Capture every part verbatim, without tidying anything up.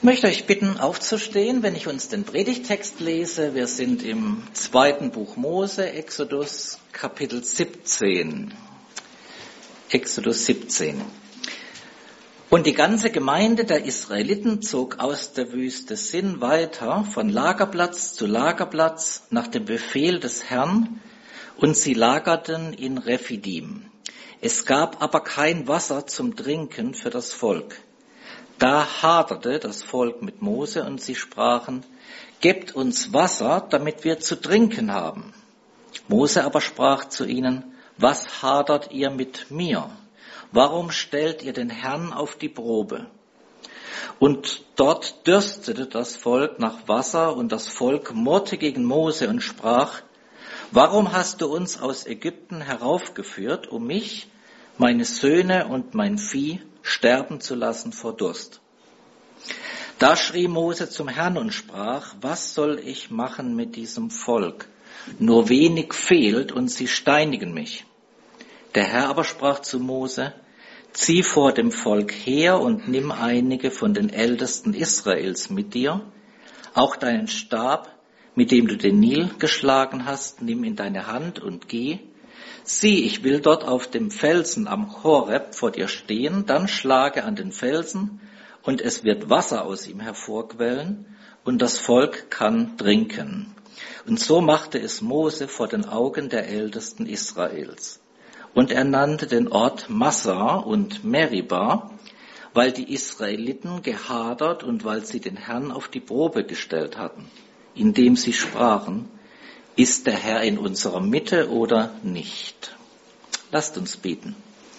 Ich möchte euch bitten, aufzustehen, wenn ich uns den Predigtext lese. Wir sind im zweiten Buch Mose, Exodus, Kapitel siebzehn. Exodus siebzehn. Und die ganze Gemeinde der Israeliten zog aus der Wüste Sin weiter, von Lagerplatz zu Lagerplatz, nach dem Befehl des Herrn, und sie lagerten in Rephidim. Es gab aber kein Wasser zum Trinken für das Volk. Da haderte das Volk mit Mose und sie sprachen, gebt uns Wasser, damit wir zu trinken haben. Mose aber sprach zu ihnen, was hadert ihr mit mir? Warum stellt ihr den Herrn auf die Probe? Und dort dürstete das Volk nach Wasser und das Volk murrte gegen Mose und sprach, warum hast du uns aus Ägypten heraufgeführt, um mich, meine Söhne und mein Vieh sterben zu lassen vor Durst? Da schrie Mose zum Herrn und sprach, was soll ich machen mit diesem Volk? Nur wenig fehlt und sie steinigen mich. Der Herr aber sprach zu Mose, zieh vor dem Volk her und nimm einige von den Ältesten Israels mit dir, auch deinen Stab, mit dem du den Nil geschlagen hast, nimm in deine Hand und geh. Sieh, ich will dort auf dem Felsen am Horeb vor dir stehen, dann schlage an den Felsen, und es wird Wasser aus ihm hervorquellen, und das Volk kann trinken. Und so machte es Mose vor den Augen der Ältesten Israels. Und er nannte den Ort Massa und Meribah, weil die Israeliten gehadert und weil sie den Herrn auf die Probe gestellt hatten, indem sie sprachen, ist der Herr in unserer Mitte oder nicht? Lasst uns beten.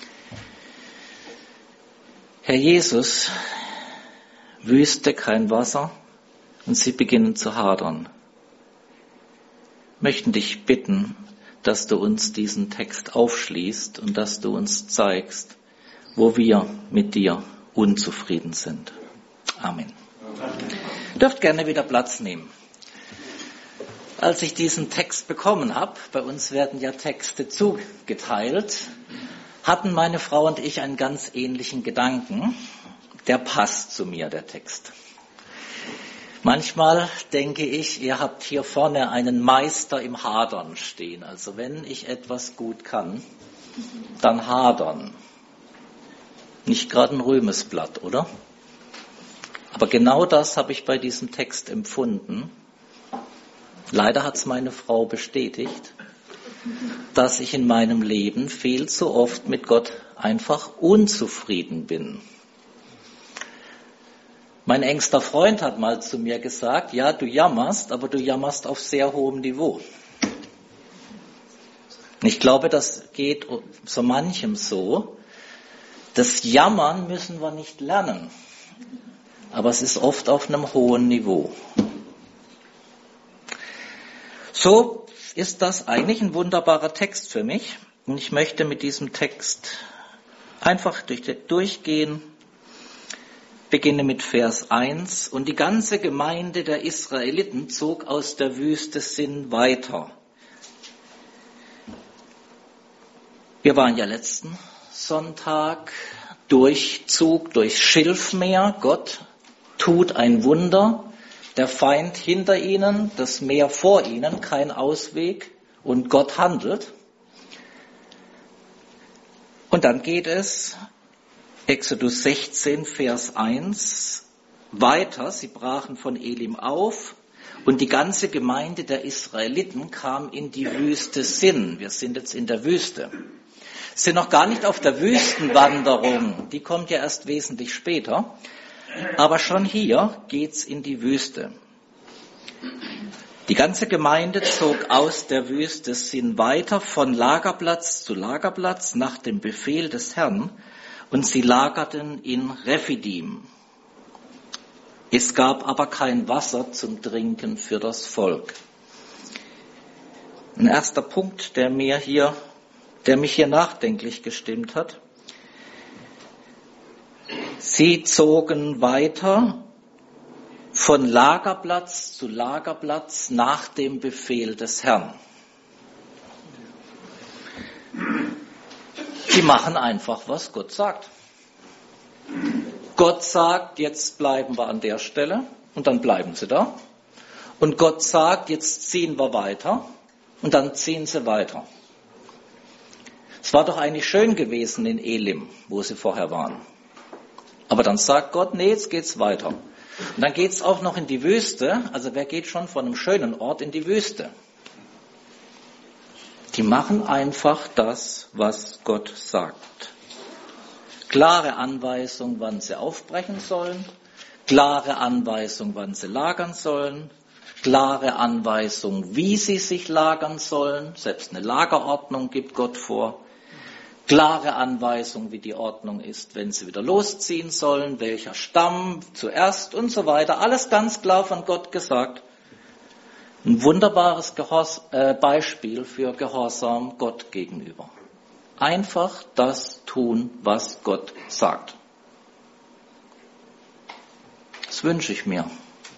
Herr Jesus, Wüste kein Wasser und sie beginnen zu hadern. Möchten dich bitten, dass du uns diesen Text aufschließt und dass du uns zeigst, wo wir mit dir unzufrieden sind. Amen. Ihr dürft gerne wieder Platz nehmen. Als ich diesen Text bekommen habe, bei uns werden ja Texte zugeteilt, hatten meine Frau und ich einen ganz ähnlichen Gedanken. Der passt zu mir, der Text. Manchmal denke ich, ihr habt hier vorne einen Meister im Hadern stehen. Also wenn ich etwas gut kann, dann hadern. Nicht gerade ein Rühmesblatt, oder? Aber genau das habe ich bei diesem Text empfunden. Leider hat es meine Frau bestätigt, dass ich in meinem Leben viel zu oft mit Gott einfach unzufrieden bin. Mein engster Freund hat mal zu mir gesagt, ja, du jammerst, aber du jammerst auf sehr hohem Niveau. Und ich glaube, das geht so manchem so. Das Jammern müssen wir nicht lernen, aber es ist oft auf einem hohen Niveau. So ist das eigentlich ein wunderbarer Text für mich. Und ich möchte mit diesem Text einfach durch, durchgehen. Beginne mit Vers eins. Und die ganze Gemeinde der Israeliten zog aus der Wüste Sin weiter. Wir waren ja letzten Sonntag Durchzug durchs Schilfmeer. Gott tut ein Wunder. Der Feind hinter ihnen, das Meer vor ihnen, kein Ausweg und Gott handelt. Und dann geht es, Exodus sechzehn, Vers eins, weiter. Sie brachen von Elim auf und die ganze Gemeinde der Israeliten kam in die Wüste Sin. Wir sind jetzt in der Wüste. Sind noch gar nicht auf der Wüstenwanderung, die kommt ja erst wesentlich später. Aber schon hier geht's in die Wüste. Die ganze Gemeinde zog aus der Wüste Sin weiter von Lagerplatz zu Lagerplatz nach dem Befehl des Herrn und sie lagerten in Rephidim. Es gab aber kein Wasser zum Trinken für das Volk. Ein erster Punkt, der mir hier, der mich hier nachdenklich gestimmt hat. Sie zogen weiter von Lagerplatz zu Lagerplatz nach dem Befehl des Herrn. Sie machen einfach, was Gott sagt. Gott sagt, jetzt bleiben wir an der Stelle und dann bleiben sie da. Und Gott sagt, jetzt ziehen wir weiter und dann ziehen sie weiter. Es war doch eigentlich schön gewesen in Elim, wo sie vorher waren. Aber dann sagt Gott, nee, jetzt geht's weiter. Und dann geht's auch noch in die Wüste. Also wer geht schon von einem schönen Ort in die Wüste? Die machen einfach das, was Gott sagt. Klare Anweisung, wann sie aufbrechen sollen. Klare Anweisung, wann sie lagern sollen. Klare Anweisung, wie sie sich lagern sollen. Selbst eine Lagerordnung gibt Gott vor. Klare Anweisung, wie die Ordnung ist, wenn sie wieder losziehen sollen, welcher Stamm zuerst und so weiter. Alles ganz klar von Gott gesagt. Ein wunderbares Gehors- äh, Beispiel für Gehorsam Gott gegenüber. Einfach das tun, was Gott sagt. Das wünsche ich mir.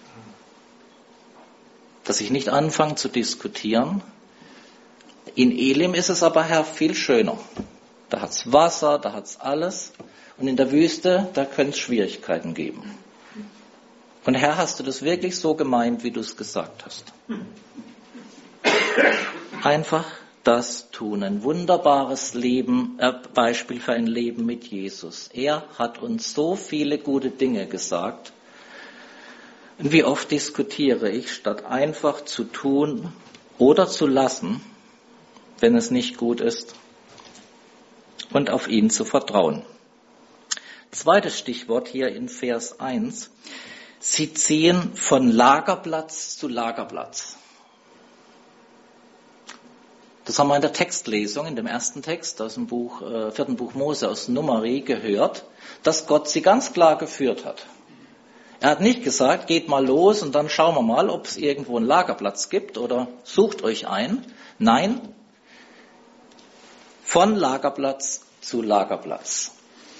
Dass ich nicht anfange zu diskutieren. In Elim ist es aber, Herr, viel schöner. Da hat's Wasser, da hat's alles. Und in der Wüste, da könnte es Schwierigkeiten geben. Und Herr, hast du das wirklich so gemeint, wie du es gesagt hast? Einfach das tun. Ein wunderbares Leben, äh, Beispiel für ein Leben mit Jesus. Er hat uns so viele gute Dinge gesagt. Und wie oft diskutiere ich, statt einfach zu tun oder zu lassen, wenn es nicht gut ist, und auf ihn zu vertrauen. Zweites Stichwort hier in Vers eins. Sie ziehen von Lagerplatz zu Lagerplatz. Das haben wir in der Textlesung, in dem ersten Text aus dem Buch, äh, vierten Buch Mose aus Numeri gehört, dass Gott sie ganz klar geführt hat. Er hat nicht gesagt, geht mal los und dann schauen wir mal, ob es irgendwo einen Lagerplatz gibt oder sucht euch einen. Nein, von Lagerplatz zu Lagerplatz.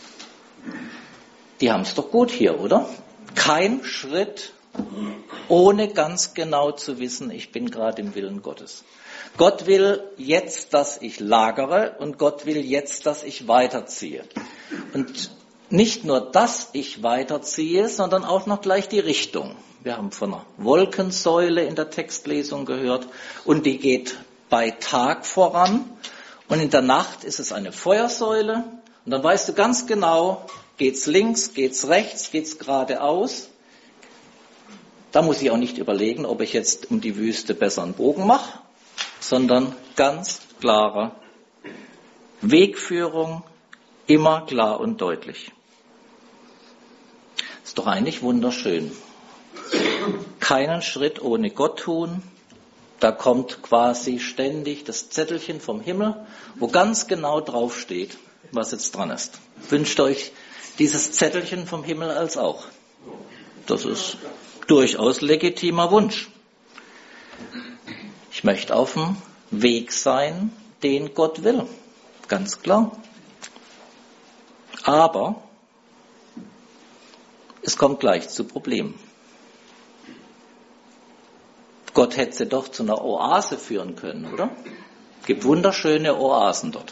Die haben es doch gut hier, oder? Kein Schritt, ohne ganz genau zu wissen, ich bin gerade im Willen Gottes. Gott will jetzt, dass ich lagere und Gott will jetzt, dass ich weiterziehe. Und nicht nur, dass ich weiterziehe, sondern auch noch gleich die Richtung. Wir haben von einer Wolkensäule in der Textlesung gehört und die geht bei Tag voran. Und in der Nacht ist es eine Feuersäule. Und dann weißt du ganz genau, geht's links, geht's rechts, geht's geradeaus. Da muss ich auch nicht überlegen, ob ich jetzt um die Wüste besser einen Bogen mache, sondern ganz klare Wegführung, immer klar und deutlich. Ist doch eigentlich wunderschön. Keinen Schritt ohne Gott tun. Da kommt quasi ständig das Zettelchen vom Himmel, wo ganz genau draufsteht, was jetzt dran ist. Wünscht euch dieses Zettelchen vom Himmel als auch. Das ist durchaus legitimer Wunsch. Ich möchte auf dem Weg sein, den Gott will. Ganz klar. Aber es kommt gleich zu Problemen. Gott hätte sie doch zu einer Oase führen können, oder? Es gibt wunderschöne Oasen dort.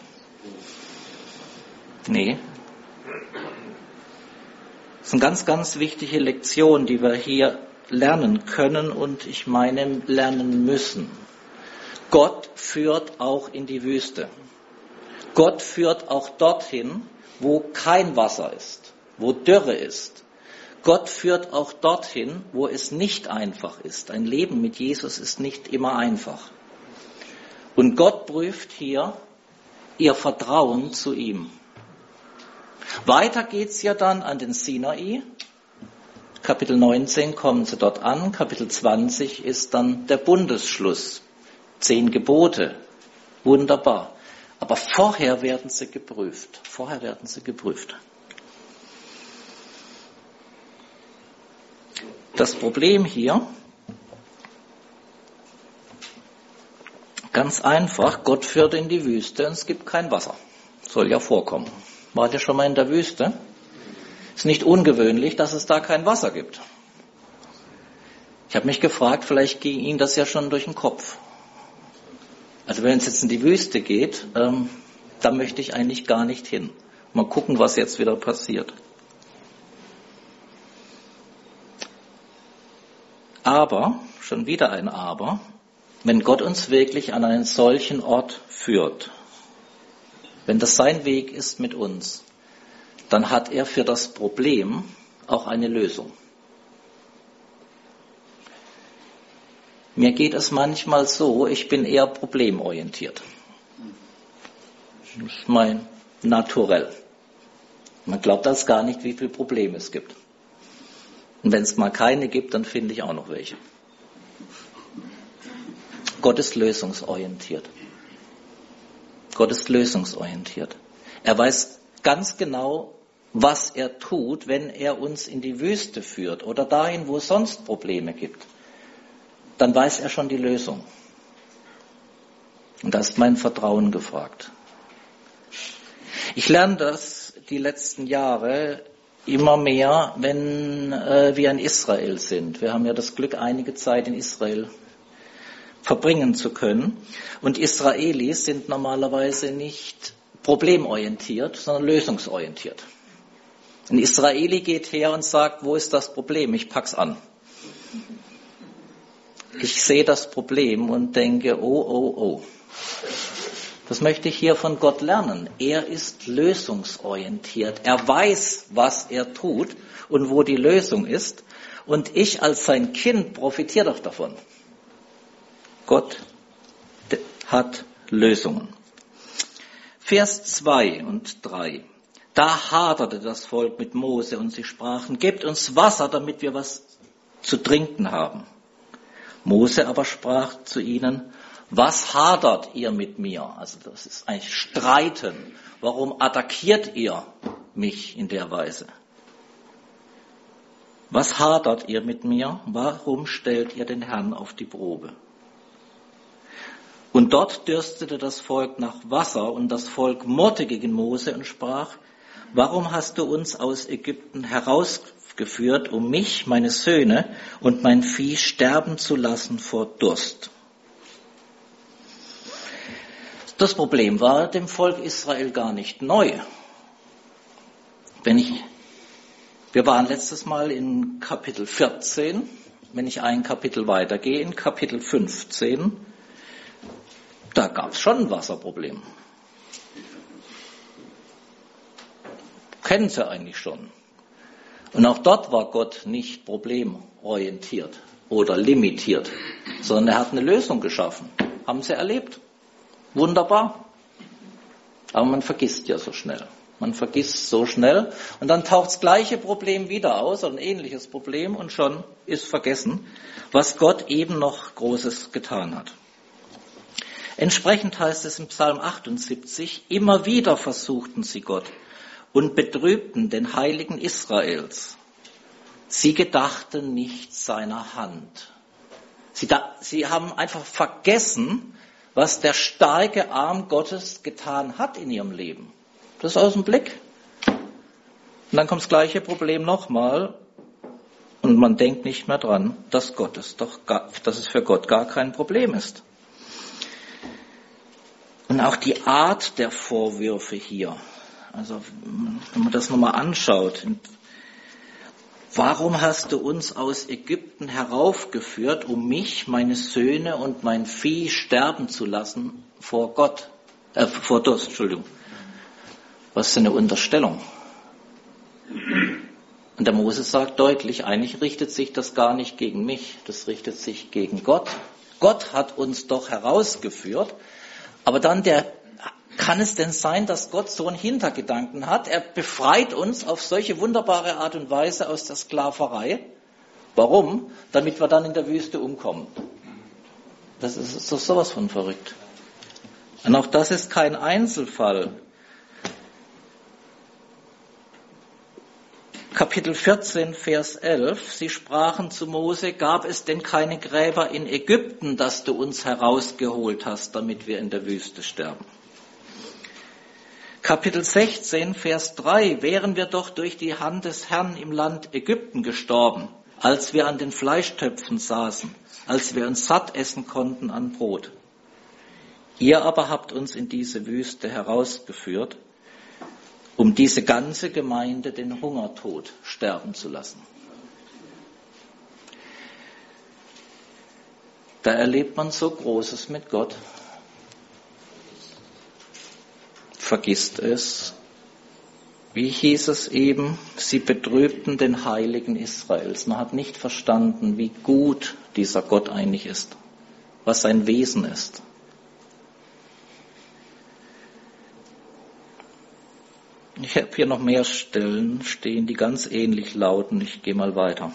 Nee. Das ist eine ganz, ganz wichtige Lektion, die wir hier lernen können und ich meine lernen müssen. Gott führt auch in die Wüste. Gott führt auch dorthin, wo kein Wasser ist, wo Dürre ist. Gott führt auch dorthin, wo es nicht einfach ist. Ein Leben mit Jesus ist nicht immer einfach. Und Gott prüft hier ihr Vertrauen zu ihm. Weiter geht's ja dann an den Sinai. Kapitel neunzehn kommen sie dort an. Kapitel zwanzig ist dann der Bundesschluss. Zehn Gebote. Wunderbar. Aber vorher werden sie geprüft. Vorher werden sie geprüft. Das Problem hier, ganz einfach, Gott führt in die Wüste und es gibt kein Wasser. Soll ja vorkommen. Wart ihr schon mal in der Wüste? Ist nicht ungewöhnlich, dass es da kein Wasser gibt. Ich habe mich gefragt, vielleicht ging Ihnen das ja schon durch den Kopf. Also wenn es jetzt in die Wüste geht, ähm, da möchte ich eigentlich gar nicht hin. Mal gucken, was jetzt wieder passiert. Aber, schon wieder ein Aber, wenn Gott uns wirklich an einen solchen Ort führt, wenn das sein Weg ist mit uns, dann hat er für das Problem auch eine Lösung. Mir geht es manchmal so, ich bin eher problemorientiert. Das ist mein Naturell. Man glaubt das gar nicht, wie viele Probleme es gibt. Und wenn es mal keine gibt, dann finde ich auch noch welche. Gott ist lösungsorientiert. Gott ist lösungsorientiert. Er weiß ganz genau, was er tut, wenn er uns in die Wüste führt oder dahin, wo es sonst Probleme gibt. Dann weiß er schon die Lösung. Und da ist mein Vertrauen gefragt. Ich lerne das die letzten Jahre immer mehr, wenn äh, wir in Israel sind. Wir haben ja das Glück, einige Zeit in Israel verbringen zu können. Und Israelis sind normalerweise nicht problemorientiert, sondern lösungsorientiert. Ein Israeli geht her und sagt, wo ist das Problem? Ich pack's an. Ich sehe das Problem und denke, oh, oh, oh. Das möchte ich hier von Gott lernen. Er ist lösungsorientiert. Er weiß, was er tut und wo die Lösung ist. Und ich als sein Kind profitiere doch davon. Gott hat Lösungen. Vers zwei und drei. Da haderte das Volk mit Mose und sie sprachen, gebt uns Wasser, damit wir was zu trinken haben. Mose aber sprach zu ihnen, was hadert ihr mit mir? Also das ist eigentlich Streiten. Warum attackiert ihr mich in der Weise? Was hadert ihr mit mir? Warum stellt ihr den Herrn auf die Probe? Und dort dürstete das Volk nach Wasser und das Volk murrte gegen Mose und sprach, warum hast du uns aus Ägypten herausgeführt, um mich, meine Söhne und mein Vieh sterben zu lassen vor Durst? Das Problem war dem Volk Israel gar nicht neu. Wenn ich, wir waren letztes Mal in Kapitel vierzehn, wenn ich ein Kapitel weitergehe, in Kapitel fünfzehn, da gab es schon ein Wasserproblem. Kennen Sie eigentlich schon. Und auch dort war Gott nicht problemorientiert oder limitiert, sondern er hat eine Lösung geschaffen. Haben Sie erlebt? Wunderbar. Aber man vergisst ja so schnell. Man vergisst so schnell und dann taucht das gleiche Problem wieder aus, oder ein ähnliches Problem, und schon ist vergessen, was Gott eben noch Großes getan hat. Entsprechend heißt es im Psalm achtundsiebzig, immer wieder versuchten sie Gott und betrübten den Heiligen Israels. Sie gedachten nicht seiner Hand. Sie, da, sie haben einfach vergessen, was der starke Arm Gottes getan hat in ihrem Leben. Das ist aus dem Blick. Und dann kommt das gleiche Problem nochmal und man denkt nicht mehr dran, dass, Gott es doch gar, dass es für Gott gar kein Problem ist. Und auch die Art der Vorwürfe hier, also wenn man das nochmal anschaut, warum hast du uns aus Ägypten heraufgeführt, um mich, meine Söhne und mein Vieh sterben zu lassen vor Gott, äh, vor Durst, Entschuldigung. Was ist eine Unterstellung? Und der Mose sagt deutlich, eigentlich richtet sich das gar nicht gegen mich, das richtet sich gegen Gott. Gott hat uns doch herausgeführt, aber dann der, kann es denn sein, dass Gott so einen Hintergedanken hat? Er befreit uns auf solche wunderbare Art und Weise aus der Sklaverei. Warum? Damit wir dann in der Wüste umkommen. Das ist doch sowas von verrückt. Und auch das ist kein Einzelfall. Kapitel vierzehn, Vers elf. Sie sprachen zu Mose, gab es denn keine Gräber in Ägypten, dass du uns herausgeholt hast, damit wir in der Wüste sterben? Kapitel sechzehn, Vers drei. Wären wir doch durch die Hand des Herrn im Land Ägypten gestorben, als wir an den Fleischtöpfen saßen, als wir uns satt essen konnten an Brot. Ihr aber habt uns in diese Wüste herausgeführt, um diese ganze Gemeinde den Hungertod sterben zu lassen. Da erlebt man so Großes mit Gott. Vergisst es. Wie hieß es eben? Sie betrübten den Heiligen Israels. Man hat nicht verstanden, wie gut dieser Gott eigentlich ist, was sein Wesen ist. Ich habe hier noch mehr Stellen stehen, die ganz ähnlich lauten. Ich gehe mal weiter.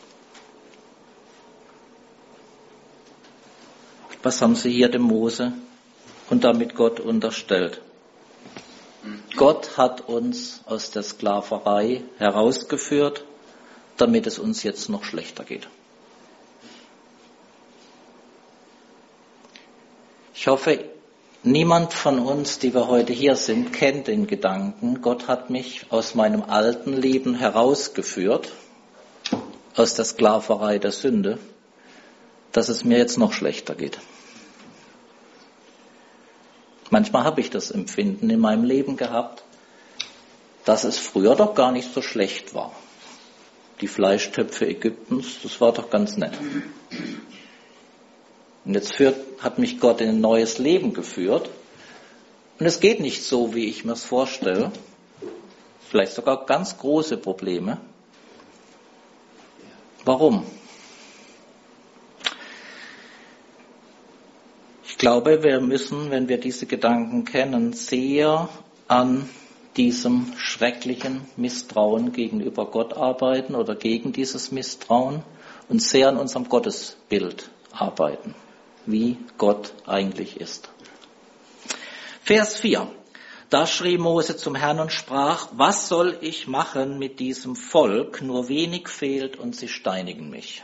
Was haben sie hier dem Mose und damit Gott unterstellt? Gott hat uns aus der Sklaverei herausgeführt, damit es uns jetzt noch schlechter geht. Ich hoffe, niemand von uns, die wir heute hier sind, kennt den Gedanken, Gott hat mich aus meinem alten Leben herausgeführt, aus der Sklaverei der Sünde, dass es mir jetzt noch schlechter geht. Manchmal habe ich das Empfinden in meinem Leben gehabt, dass es früher doch gar nicht so schlecht war. Die Fleischtöpfe Ägyptens, das war doch ganz nett. Und jetzt führt, hat mich Gott in ein neues Leben geführt. Und es geht nicht so, wie ich mir es vorstelle. Vielleicht sogar ganz große Probleme. Warum? Ich glaube, wir müssen, wenn wir diese Gedanken kennen, sehr an diesem schrecklichen Misstrauen gegenüber Gott arbeiten oder gegen dieses Misstrauen und sehr an unserem Gottesbild arbeiten, wie Gott eigentlich ist. Vers vier. Da schrie Mose zum Herrn und sprach, was soll ich machen mit diesem Volk? Nur wenig fehlt und sie steinigen mich.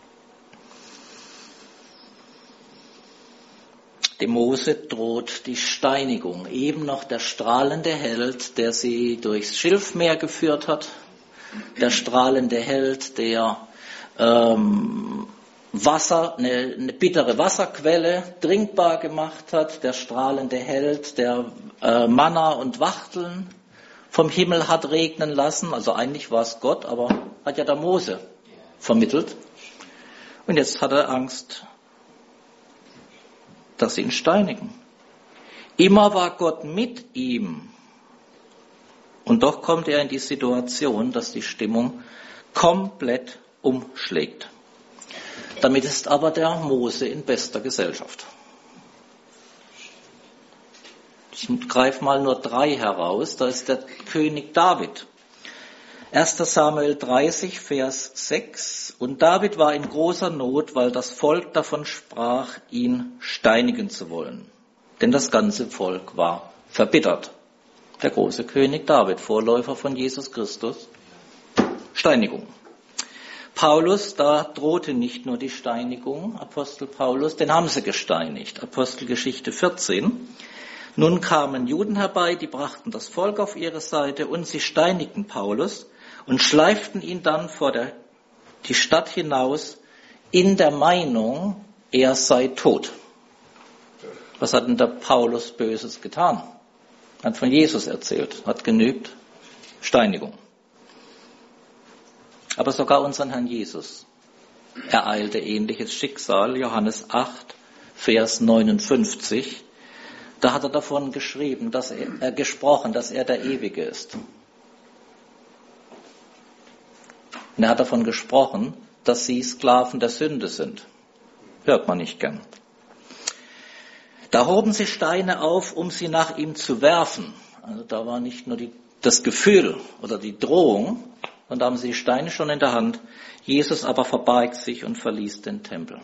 Dem Mose droht die Steinigung. Eben noch der strahlende Held, der sie durchs Schilfmeer geführt hat. Der strahlende Held, der ähm, Wasser, eine, eine bittere Wasserquelle trinkbar gemacht hat. Der strahlende Held, der äh, Manna und Wachteln vom Himmel hat regnen lassen. Also eigentlich war es Gott, aber hat ja der Mose vermittelt. Und jetzt hat er Angst, dass sie ihn steinigen. Immer war Gott mit ihm. Und doch kommt er in die Situation, dass die Stimmung komplett umschlägt. Damit ist aber der Mose in bester Gesellschaft. Ich greife mal nur drei heraus. Da ist der König David. erster Samuel dreißig, Vers sechs. Und David war in großer Not, weil das Volk davon sprach, ihn steinigen zu wollen. Denn das ganze Volk war verbittert. Der große König David, Vorläufer von Jesus Christus. Steinigung. Paulus, da drohte nicht nur die Steinigung, Apostel Paulus, den haben sie gesteinigt. Apostelgeschichte vierzehn. Nun kamen Juden herbei, die brachten das Volk auf ihre Seite und sie steinigten Paulus und schleiften ihn dann vor der, die Stadt hinaus in der Meinung, er sei tot. Was hat denn der Paulus Böses getan? Hat von Jesus erzählt, hat genügt Steinigung. Aber sogar unseren Herrn Jesus ereilte ähnliches Schicksal. Johannes acht, Vers neunundfünfzig. Da hat er davon geschrieben, dass er, äh, gesprochen, dass er der Ewige ist. Und er hat davon gesprochen, dass sie Sklaven der Sünde sind. Hört man nicht gern. Da hoben sie Steine auf, um sie nach ihm zu werfen. Also da war nicht nur die, das Gefühl oder die Drohung, und da haben sie die Steine schon in der Hand. Jesus aber verbarg sich und verließ den Tempel.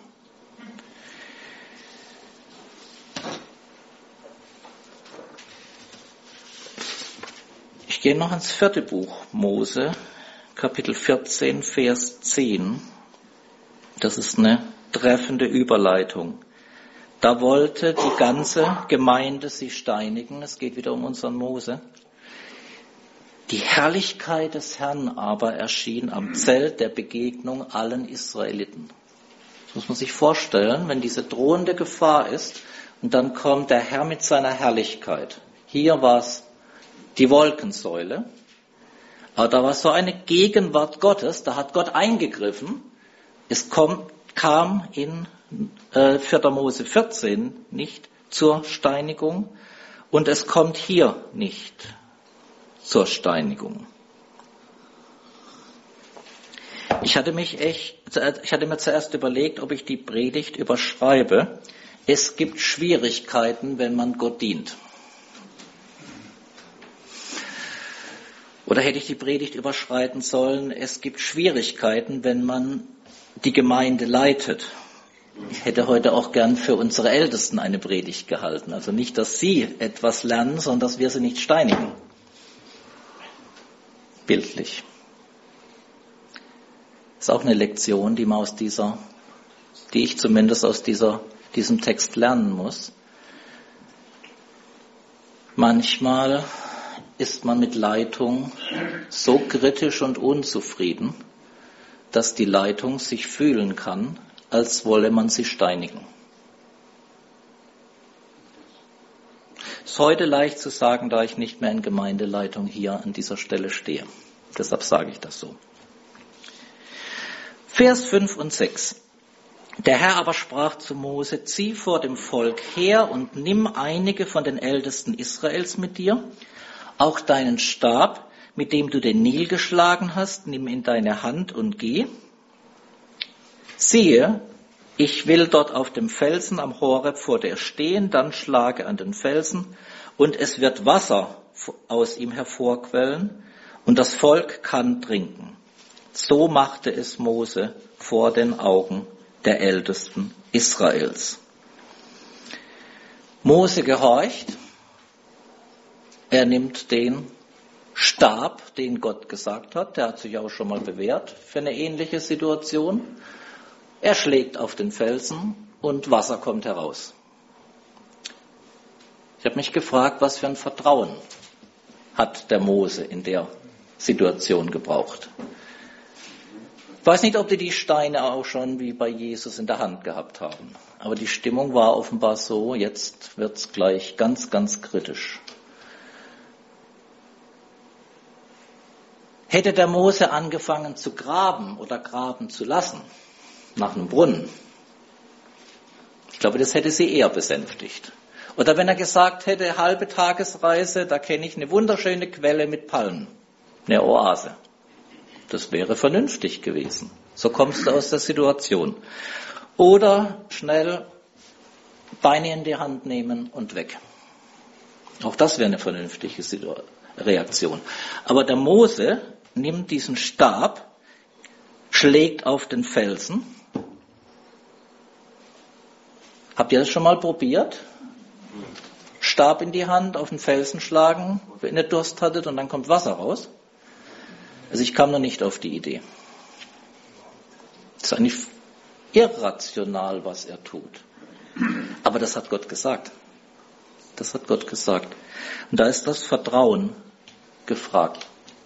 Ich gehe noch ins vierte Buch Mose, Kapitel vierzehn, Vers zehn. Das ist eine treffende Überleitung. Da wollte die ganze Gemeinde sie steinigen. Es geht wieder um unseren Mose. Die Herrlichkeit des Herrn aber erschien am Zelt der Begegnung allen Israeliten. Das muss man sich vorstellen, wenn diese drohende Gefahr ist und dann kommt der Herr mit seiner Herrlichkeit. Hier war es die Wolkensäule, aber da war so eine Gegenwart Gottes, da hat Gott eingegriffen. Es kommt, kam in äh, vierter Mose vierzehn nicht zur Steinigung und es kommt hier nicht zur Steinigung. Ich hatte mich echt, ich hatte mir zuerst überlegt, ob ich die Predigt überschreibe. Es gibt Schwierigkeiten, wenn man Gott dient. Oder hätte ich die Predigt überschreiten sollen, es gibt Schwierigkeiten, wenn man die Gemeinde leitet. Ich hätte heute auch gern für unsere Ältesten eine Predigt gehalten. Also nicht, dass sie etwas lernen, sondern dass wir sie nicht steinigen. Bildlich. Das ist auch eine Lektion, die man aus dieser, die ich zumindest aus dieser, diesem Text lernen muss. Manchmal ist man mit Leitung so kritisch und unzufrieden, dass die Leitung sich fühlen kann, als wolle man sie steinigen. Ist heute leicht zu sagen, da ich nicht mehr in Gemeindeleitung hier an dieser Stelle stehe. Deshalb sage ich das so. Vers fünf und sechs. Der Herr aber sprach zu Mose, zieh vor dem Volk her und nimm einige von den Ältesten Israels mit dir, auch deinen Stab, mit dem du den Nil geschlagen hast, nimm in deine Hand und geh. Siehe, ich will dort auf dem Felsen am Horeb vor dir stehen, dann schlage an den Felsen und es wird Wasser aus ihm hervorquellen und das Volk kann trinken. So machte es Mose vor den Augen der Ältesten Israels. Mose gehorcht. Er nimmt den Stab, den Gott gesagt hat, der hat sich auch schon mal bewährt für eine ähnliche Situation. Er schlägt auf den Felsen und Wasser kommt heraus. Ich habe mich gefragt, was für ein Vertrauen hat der Mose in der Situation gebraucht. Ich weiß nicht, ob die die Steine auch schon wie bei Jesus in der Hand gehabt haben. Aber die Stimmung war offenbar so, jetzt wird's gleich ganz, ganz kritisch. Hätte der Mose angefangen zu graben oder graben zu lassen, nach einem Brunnen, ich glaube, das hätte sie eher besänftigt. Oder wenn er gesagt hätte, halbe Tagesreise, da kenne ich eine wunderschöne Quelle mit Palmen, eine Oase. Das wäre vernünftig gewesen. So kommst du aus der Situation. Oder schnell Beine in die Hand nehmen und weg. Auch das wäre eine vernünftige Reaktion. Aber der Mose nimmt diesen Stab, schlägt auf den Felsen. Habt ihr das schon mal probiert? Stab in die Hand, auf den Felsen schlagen, wenn ihr Durst hattet und dann kommt Wasser raus? Also ich kam noch nicht auf die Idee. Das ist eigentlich irrational, was er tut. Aber das hat Gott gesagt. Das hat Gott gesagt. Und da ist das Vertrauen gefragt.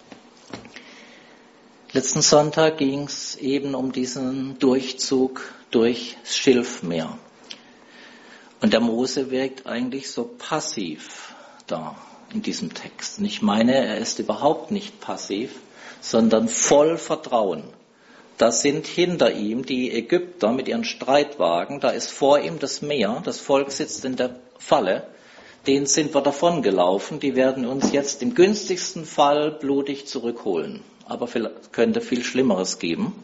Letzten Sonntag ging es eben um diesen Durchzug durchs Schilfmeer. Und der Mose wirkt eigentlich so passiv da in diesem Text. Und ich meine, er ist überhaupt nicht passiv, sondern voll Vertrauen. Da sind hinter ihm die Ägypter mit ihren Streitwagen, da ist vor ihm das Meer, das Volk sitzt in der Falle, denen sind wir davon gelaufen, die werden uns jetzt im günstigsten Fall blutig zurückholen. Aber es könnte viel Schlimmeres geben.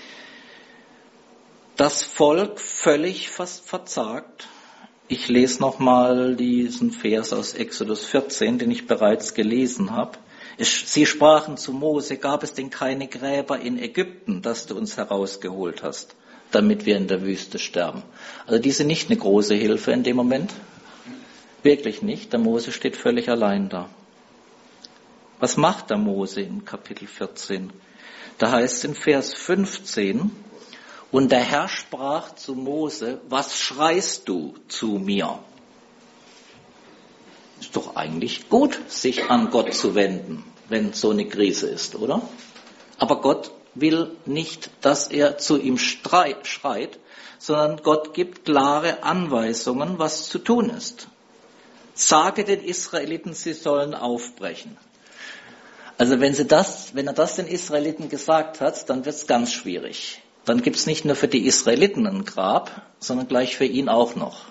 Das Volk völlig fast verzagt. Ich lese nochmal diesen Vers aus Exodus vierzehn, den ich bereits gelesen habe. Sie sprachen zu Mose, gab es denn keine Gräber in Ägypten, dass du uns herausgeholt hast, damit wir in der Wüste sterben? Also die sind nicht eine große Hilfe in dem Moment. Wirklich nicht. Der Mose steht völlig allein da. Was macht der Mose in Kapitel vierzehn? Da heißt es in Vers fünfzehn, und der Herr sprach zu Mose, was schreist du zu mir? Ist doch eigentlich gut, sich an Gott zu wenden, wenn so eine Krise ist, oder? Aber Gott will nicht, dass er zu ihm schreit, sondern Gott gibt klare Anweisungen, was zu tun ist. Sage den Israeliten, sie sollen aufbrechen. Also wenn sie das, wenn er das den Israeliten gesagt hat, dann wird es ganz schwierig. dann gibt es nicht nur für die Israeliten ein Grab, sondern gleich für ihn auch noch.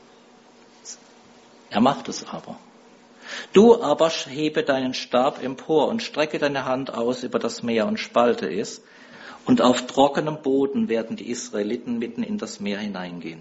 Er macht es aber. Du aber hebe deinen Stab empor und strecke deine Hand aus über das Meer und spalte es, und auf trockenem Boden werden die Israeliten mitten in das Meer hineingehen.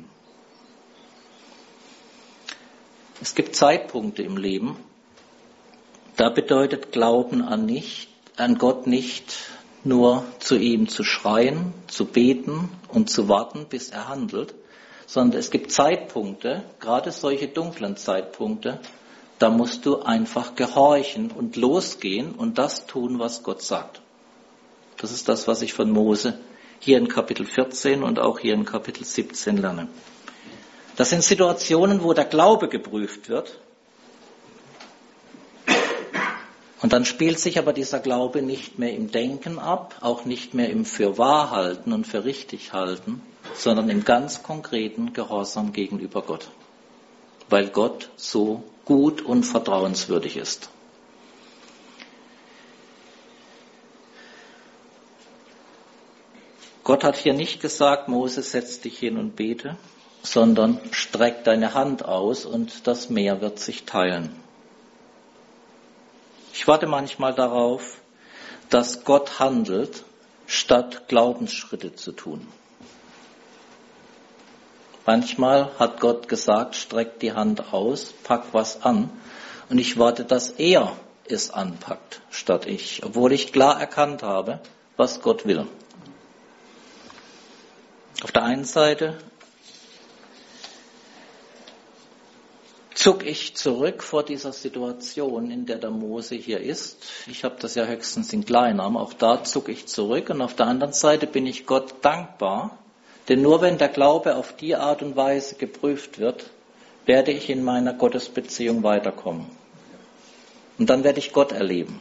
Es gibt Zeitpunkte im Leben, da bedeutet Glauben an, nicht, an Gott nicht nur zu ihm zu schreien, zu beten und zu warten, bis er handelt, sondern es gibt Zeitpunkte, gerade solche dunklen Zeitpunkte, da musst du einfach gehorchen und losgehen und das tun, was Gott sagt. Das ist das, was ich von Mose hier in Kapitel vierzehn und auch hier in Kapitel siebzehn lerne. Das sind Situationen, wo der Glaube geprüft wird. Und dann spielt sich aber dieser Glaube nicht mehr im Denken ab, auch nicht mehr im für wahr halten und für richtig halten, sondern im ganz konkreten Gehorsam gegenüber Gott. Weil Gott so gut und vertrauenswürdig ist. Gott hat hier nicht gesagt, Mose, setz dich hin und bete, sondern streck deine Hand aus und das Meer wird sich teilen. Ich warte manchmal darauf, dass Gott handelt, statt Glaubensschritte zu tun. Manchmal hat Gott gesagt, streck die Hand aus, pack was an, und ich warte, dass er es anpackt, statt ich, obwohl ich klar erkannt habe, was Gott will. Auf der einen Seite zuck ich zurück vor dieser Situation, in der der Mose hier ist. Ich habe das ja höchstens in Kleinnamen, auch da zuck ich zurück. Und auf der anderen Seite bin ich Gott dankbar, denn nur wenn der Glaube auf die Art und Weise geprüft wird, werde ich in meiner Gottesbeziehung weiterkommen. Und dann werde ich Gott erleben.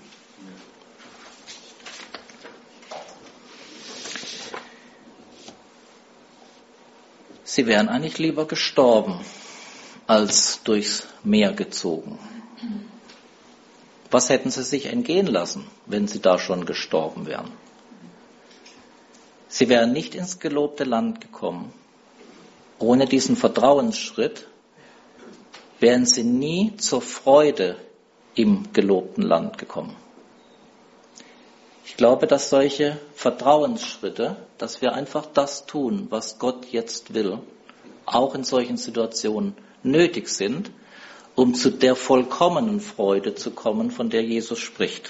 Sie wären eigentlich lieber gestorben, als durchs Meer gezogen. Was hätten sie sich entgehen lassen, wenn sie da schon gestorben wären? Sie wären nicht ins gelobte Land gekommen. Ohne diesen Vertrauensschritt wären sie nie zur Freude im gelobten Land gekommen. Ich glaube, dass solche Vertrauensschritte, dass wir einfach das tun, was Gott jetzt will, auch in solchen Situationen nötig sind, um zu der vollkommenen Freude zu kommen, von der Jesus spricht.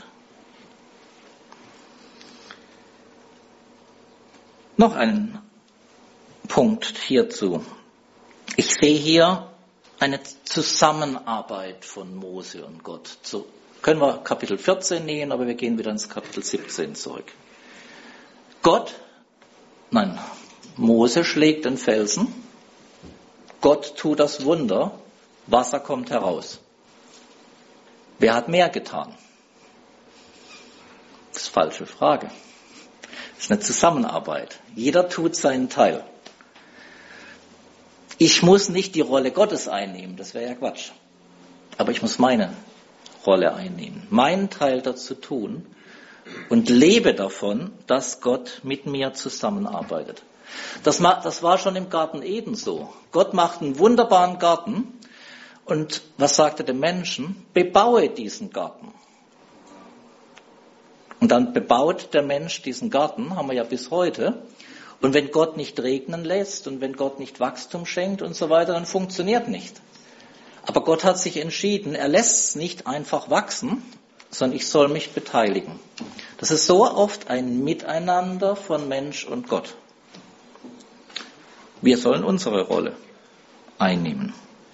Noch ein Punkt hierzu. Ich sehe hier eine Zusammenarbeit von Mose und Gott. So können wir Kapitel vierzehn nehmen, aber wir gehen wieder ins Kapitel siebzehn zurück. Gott, nein, Mose schlägt den Felsen, Gott tut das Wunder, Wasser kommt heraus. Wer hat mehr getan? Das ist eine falsche Frage. Das ist eine Zusammenarbeit. Jeder tut seinen Teil. Ich muss nicht die Rolle Gottes einnehmen, das wäre ja Quatsch. Aber ich muss meine Rolle einnehmen, meinen Teil dazu tun und lebe davon, dass Gott mit mir zusammenarbeitet. Das, das war schon im Garten Eden so. Gott macht einen wunderbaren Garten und was sagte dem Menschen? Bebaue diesen Garten. Und dann bebaut der Mensch diesen Garten, haben wir ja bis heute. Und wenn Gott nicht regnen lässt und wenn Gott nicht Wachstum schenkt und so weiter, dann funktioniert nicht. Aber Gott hat sich entschieden, er lässt es nicht einfach wachsen, sondern ich soll mich beteiligen. Das ist so oft ein Miteinander von Mensch und Gott. Wir sollen unsere Rolle einnehmen.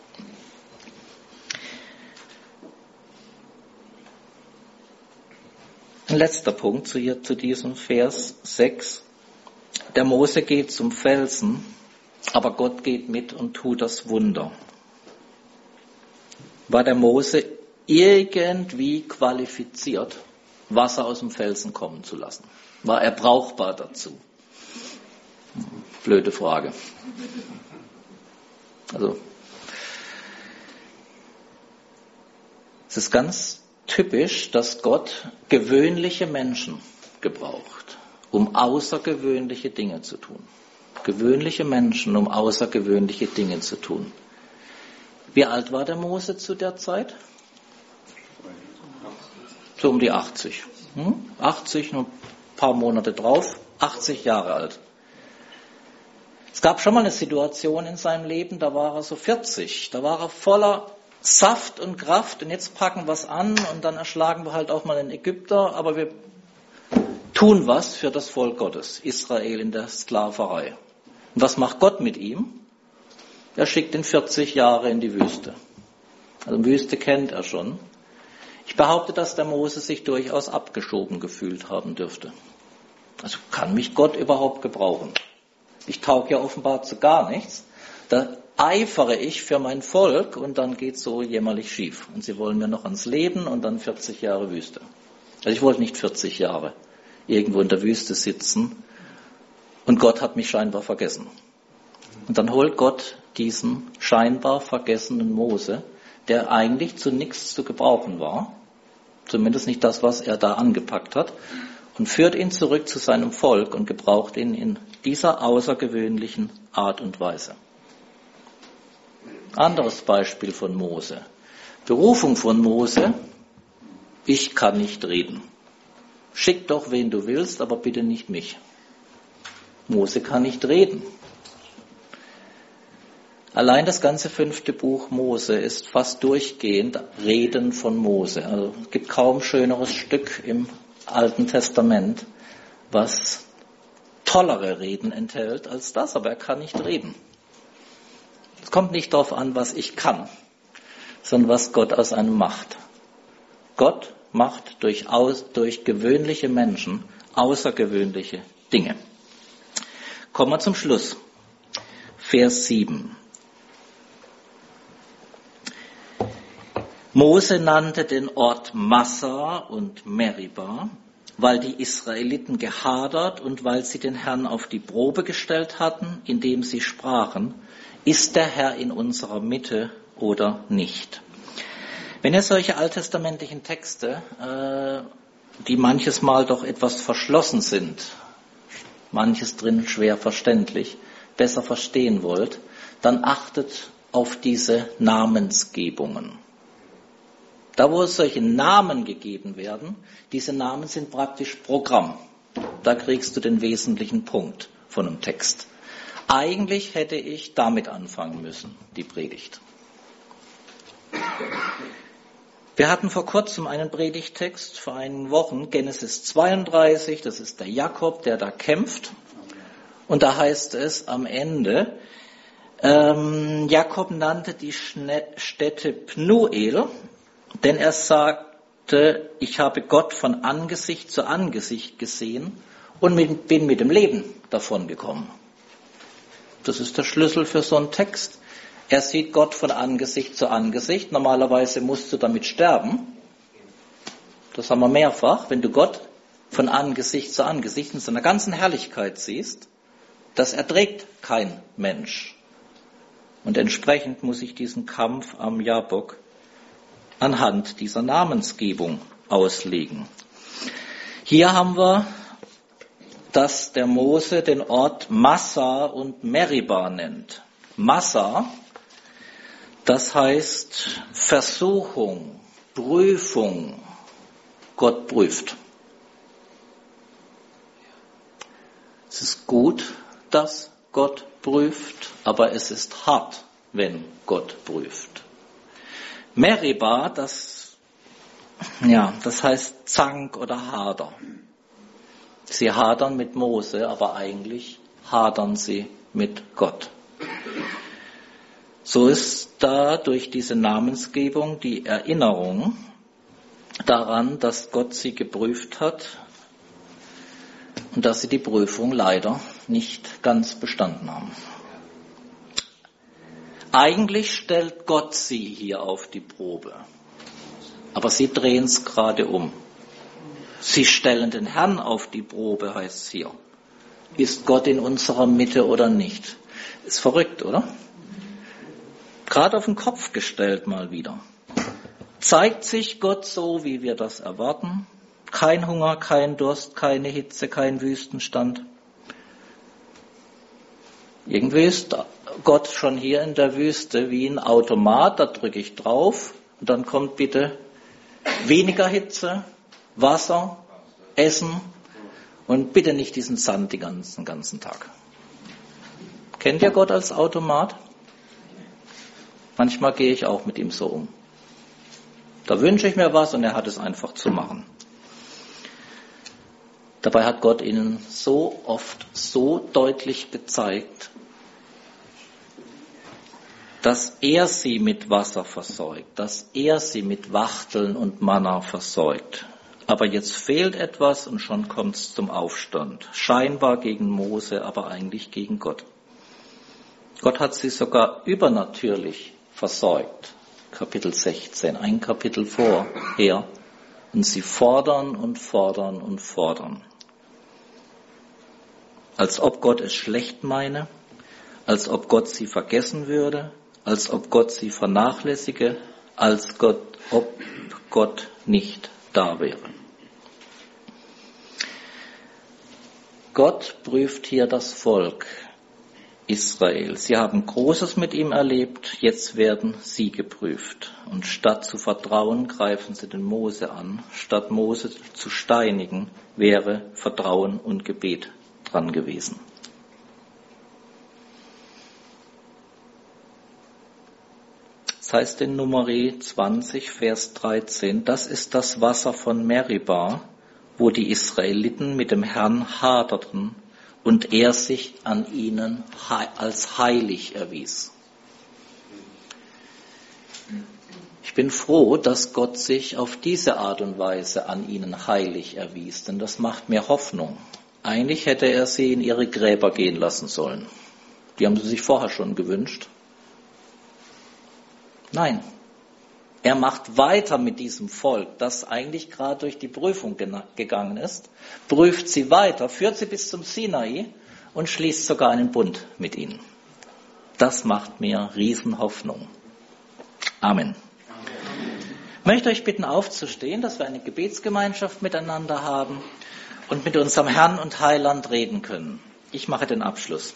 Ein letzter Punkt zu, hier, zu diesem Vers sechs. Der Mose geht zum Felsen, aber Gott geht mit und tut das Wunder. War der Mose irgendwie qualifiziert, Wasser aus dem Felsen kommen zu lassen? War er brauchbar dazu? Blöde Frage. Also, es ist ganz typisch, dass Gott gewöhnliche Menschen gebraucht. um außergewöhnliche Dinge zu tun. Gewöhnliche Menschen, um außergewöhnliche Dinge zu tun. Wie alt war der Mose zu der Zeit? So um die achtzig. Hm? achtzig, nur ein paar Monate drauf, achtzig Jahre alt. Es gab schon mal eine Situation in seinem Leben, da war er so vierzig. Da war er voller Saft und Kraft und jetzt packen wir es an und dann erschlagen wir halt auch mal den Ägypter, aber wir tun was für das Volk Gottes, Israel in der Sklaverei. Und was macht Gott mit ihm? Er schickt ihn vierzig Jahre in die Wüste. Also Wüste kennt er schon. Ich behaupte, dass der Mose sich durchaus abgeschoben gefühlt haben dürfte. Also kann mich Gott überhaupt gebrauchen? Ich tauge ja offenbar zu gar nichts. Da eifere ich für mein Volk und dann geht es so jämmerlich schief. Und sie wollen mir noch ans Leben und dann vierzig Jahre Wüste. Also ich wollte nicht vierzig Jahre irgendwo in der Wüste sitzen und Gott hat mich scheinbar vergessen. Und dann holt Gott diesen scheinbar vergessenen Mose, der eigentlich zu nichts zu gebrauchen war, zumindest nicht das, was er da angepackt hat, und führt ihn zurück zu seinem Volk und gebraucht ihn in dieser außergewöhnlichen Art und Weise. Anderes Beispiel von Mose. Berufung von Mose: Ich kann nicht reden. Schick doch, wen du willst, aber bitte nicht mich. Mose kann nicht reden. Allein das ganze fünfte Buch Mose ist fast durchgehend Reden von Mose. Also es gibt kaum schöneres Stück im Alten Testament, was tollere Reden enthält als das, aber er kann nicht reden. Es kommt nicht darauf an, was ich kann, sondern was Gott aus einem macht. Gott macht durch, aus, durch gewöhnliche Menschen außergewöhnliche Dinge. Kommen wir zum Schluss. Vers sieben. Mose nannte den Ort Massa und Meriba, weil die Israeliten gehadert und weil sie den Herrn auf die Probe gestellt hatten, indem sie sprachen: Ist der Herr in unserer Mitte oder nicht? Wenn ihr solche alttestamentlichen Texte, äh, die manches Mal doch etwas verschlossen sind, manches drin schwer verständlich, besser verstehen wollt, dann achtet auf diese Namensgebungen. Da, wo es solche Namen gegeben werden, diese Namen sind praktisch Programm. Da kriegst du den wesentlichen Punkt von einem Text. Eigentlich hätte ich damit anfangen müssen, die Predigt. Wir hatten vor kurzem einen Predigttext, vor einigen Wochen, Genesis zweiunddreißig, das ist der Jakob, der da kämpft. Und da heißt es am Ende, ähm, Jakob nannte die Stätte Pnuel, denn er sagte: Ich habe Gott von Angesicht zu Angesicht gesehen und mit, bin mit dem Leben davongekommen. Das ist der Schlüssel für so einen Text. Er sieht Gott von Angesicht zu Angesicht. Normalerweise musst du damit sterben. Das haben wir mehrfach. Wenn du Gott von Angesicht zu Angesicht in seiner ganzen Herrlichkeit siehst, das erträgt kein Mensch. Und entsprechend muss ich diesen Kampf am Jabok anhand dieser Namensgebung auslegen. Hier haben wir, dass der Mose den Ort Massa und Meriba nennt. Massa, das heißt Versuchung, Prüfung. Gott prüft. Es ist gut, dass Gott prüft, aber es ist hart, wenn Gott prüft. Meriba, das, ja, das heißt Zank oder Hader. Sie hadern mit Mose, aber eigentlich hadern sie mit Gott. So ist da durch diese Namensgebung die Erinnerung daran, dass Gott sie geprüft hat und dass sie die Prüfung leider nicht ganz bestanden haben. Eigentlich stellt Gott sie hier auf die Probe, aber sie drehen es gerade um. Sie stellen den Herrn auf die Probe, heißt es hier. Ist Gott in unserer Mitte oder nicht? Ist verrückt, oder? Gerade auf den Kopf gestellt mal wieder. Zeigt sich Gott so, wie wir das erwarten, Kein Hunger, kein Durst, keine Hitze, kein Wüstenstand. Irgendwie ist Gott schon hier in der Wüste wie ein Automat, da drücke ich drauf und dann kommt bitte weniger Hitze, Wasser, Essen und bitte nicht diesen Sand den ganzen, ganzen Tag. Kennt ihr Gott als Automat? Manchmal gehe ich auch mit ihm so um. Da wünsche ich mir was und er hat es einfach zu machen. Dabei hat Gott ihnen so oft, so deutlich gezeigt, dass er sie mit Wasser versorgt, dass er sie mit Wachteln und Manna versorgt. Aber jetzt fehlt etwas und schon kommt es zum Aufstand. Scheinbar gegen Mose, aber eigentlich gegen Gott. Gott hat sie sogar übernatürlich versorgt. Kapitel sechzehn, ein Kapitel vorher. Und sie fordern und fordern und fordern. Als ob Gott es schlecht meine, als ob Gott sie vergessen würde, als ob Gott sie vernachlässige, als Gott, ob Gott nicht da wäre. Gott prüft hier das Volk Israel. Sie haben Großes mit ihm erlebt, jetzt werden sie geprüft. Und statt zu vertrauen, greifen sie den Mose an. Statt Mose zu steinigen, wäre Vertrauen und Gebet dran gewesen. Das heißt in Numeri zwanzig, Vers dreizehn, das ist das Wasser von Meribah, wo die Israeliten mit dem Herrn haderten und er sich an ihnen als heilig erwies. Ich bin froh, dass Gott sich auf diese Art und Weise an ihnen heilig erwies, denn das macht mir Hoffnung. Eigentlich hätte er sie in ihre Gräber gehen lassen sollen. Die haben sie sich vorher schon gewünscht. Nein, er macht weiter mit diesem Volk, das eigentlich gerade durch die Prüfung gegangen ist, prüft sie weiter, führt sie bis zum Sinai und schließt sogar einen Bund mit ihnen. Das macht mir Riesenhoffnung. Amen. Ich möchte euch bitten, aufzustehen, dass wir eine Gebetsgemeinschaft miteinander haben und mit unserem Herrn und Heiland reden können. Ich mache den Abschluss.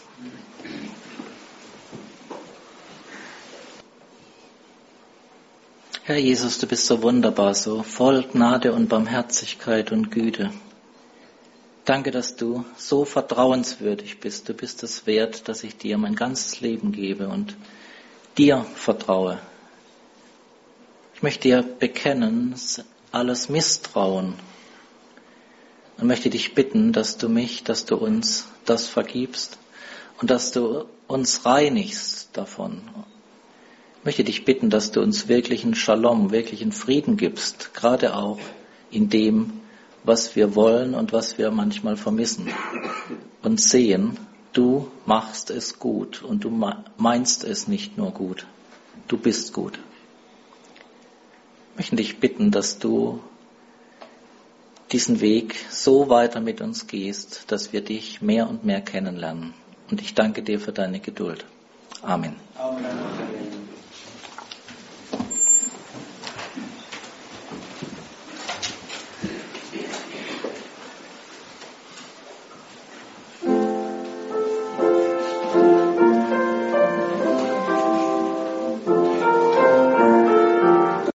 Herr Jesus, du bist so wunderbar, so voll Gnade und Barmherzigkeit und Güte. Danke, dass du so vertrauenswürdig bist. Du bist es wert, dass ich dir mein ganzes Leben gebe und dir vertraue. Ich möchte dir bekennen, alles Misstrauen und möchte dich bitten, dass du mich, dass du uns das vergibst und dass du uns reinigst davon. Ich möchte dich bitten, dass du uns wirklichen Shalom, wirklichen Frieden gibst, gerade auch in dem, was wir wollen und was wir manchmal vermissen und sehen, du machst es gut und du meinst es nicht nur gut, du bist gut. Ich möchte dich bitten, dass du diesen Weg so weiter mit uns gehst, dass wir dich mehr und mehr kennenlernen. Und ich danke dir für deine Geduld. Amen. Amen.